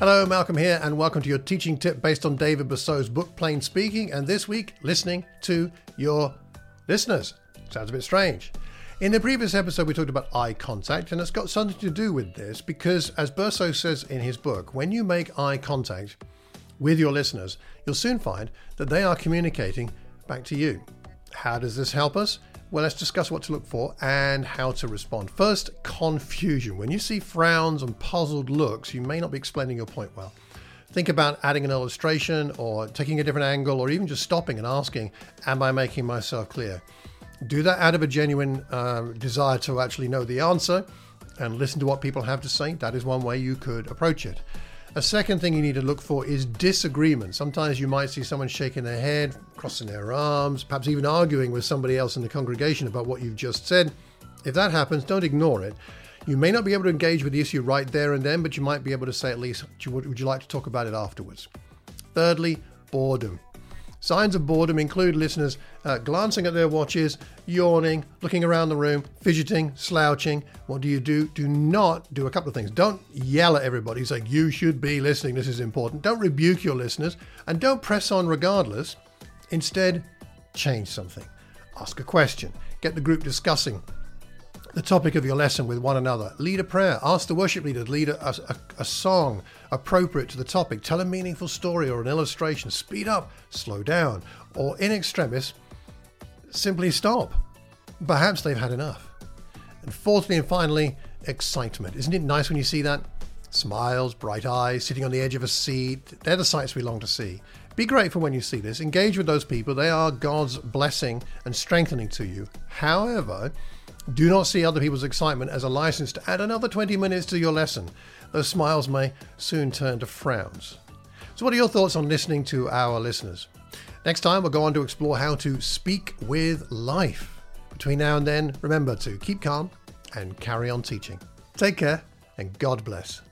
Hello, Malcolm here, and welcome to your teaching tip based on David Berceau's book, Plain Speaking, and this week, listening to your listeners. Sounds a bit strange. In the previous episode, we talked about eye contact, and it's got something to do with this because, as Berceau says in his book, when you make eye contact with your listeners, you'll soon find that they are communicating back to you. How does this help us? Well, let's discuss what to look for and how to respond. First, confusion. When you see frowns and puzzled looks, you may not be explaining your point well. Think about adding an illustration or taking a different angle or even just stopping and asking, am I making myself clear? Do that out of a genuine desire to actually know the answer and listen to what people have to say. That is one way you could approach it. A second thing you need to look for is disagreement. Sometimes you might see someone shaking their head, crossing their arms, perhaps even arguing with somebody else in the congregation about what you've just said. If that happens, don't ignore it. You may not be able to engage with the issue right there and then, but you might be able to say at least, would you like to talk about it afterwards? Thirdly, boredom. Signs of boredom include listeners glancing at their watches, yawning, looking around the room, fidgeting, slouching. What do? Do not do a couple of things. Don't yell at everybody saying, you should be listening, this is important. Don't rebuke your listeners and don't press on regardless. Instead, change something. Ask a question. Get the group discussing the topic of your lesson with one another. Lead a prayer. Ask the worship leader to lead a song appropriate to the topic. Tell a meaningful story or an illustration. Speed up, slow down, or in extremis, simply stop. Perhaps they've had enough. And fourthly and finally, excitement. Isn't it nice when you see that? Smiles, bright eyes, sitting on the edge of a seat. They're the sights we long to see. Be grateful when you see this. Engage with those people. They are God's blessing and strengthening to you. However, do not see other people's excitement as a license to add another 20 minutes to your lesson. Those smiles may soon turn to frowns. So what are your thoughts on listening to our listeners? Next time, we'll go on to explore how to speak with life. Between now and then, remember to keep calm and carry on teaching. Take care and God bless.